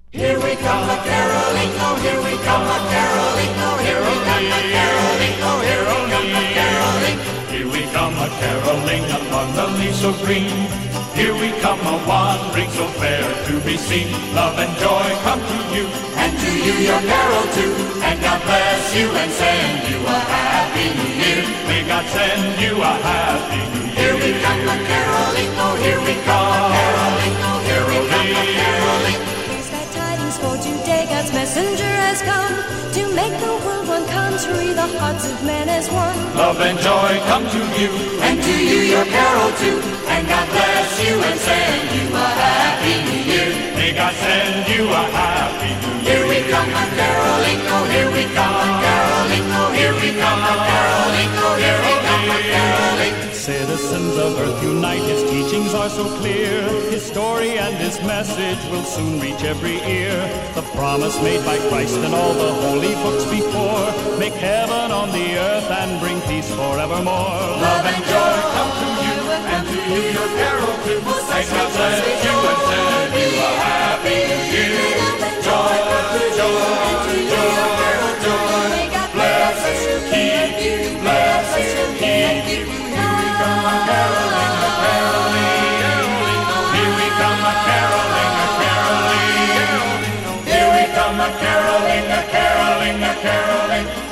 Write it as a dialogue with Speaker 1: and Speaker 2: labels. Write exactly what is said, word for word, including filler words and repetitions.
Speaker 1: Here we come a caroling, oh here we come a caroling, oh here we come a caroling, oh here we come a caroling.
Speaker 2: Here we come a caroling among the leaves so green. Here we come a wandering so fair to be seen. Love and joy come to you,
Speaker 1: and to you your carol too. And God bless you and send you a happy new year.
Speaker 2: May God send you a happy new year.
Speaker 1: Here we come a caroling, oh here we come a caroling, oh here we come a caroling.
Speaker 3: Here's glad tidings for today, God's messenger has come to make the world one country, the hearts of men as one.
Speaker 2: Love and joy come to you,
Speaker 1: and to you your carol too. And God bless you and send you a happy new year.
Speaker 2: May God send you a happy new year.
Speaker 1: Here we come a caroling, oh here we come a caroling, oh here we come a caroling, oh here we come a caroling.
Speaker 2: Citizens of earth unite, his teachings are so clear. His story and his message will soon reach every ear. The promise made by Christ and all the holy books before make heaven on the earth and bring peace forevermore.
Speaker 1: Love and joy come to you,
Speaker 2: and to you your carol too. May God bless you and send you a happy new year. Joy, joy, joy, joy.
Speaker 1: May God bless you, keep you, bless you, keep you.
Speaker 2: Here we come a caroling, a caroling. Here we come a caroling, a caroling. Here we come a caroling, a caroling, a caroling.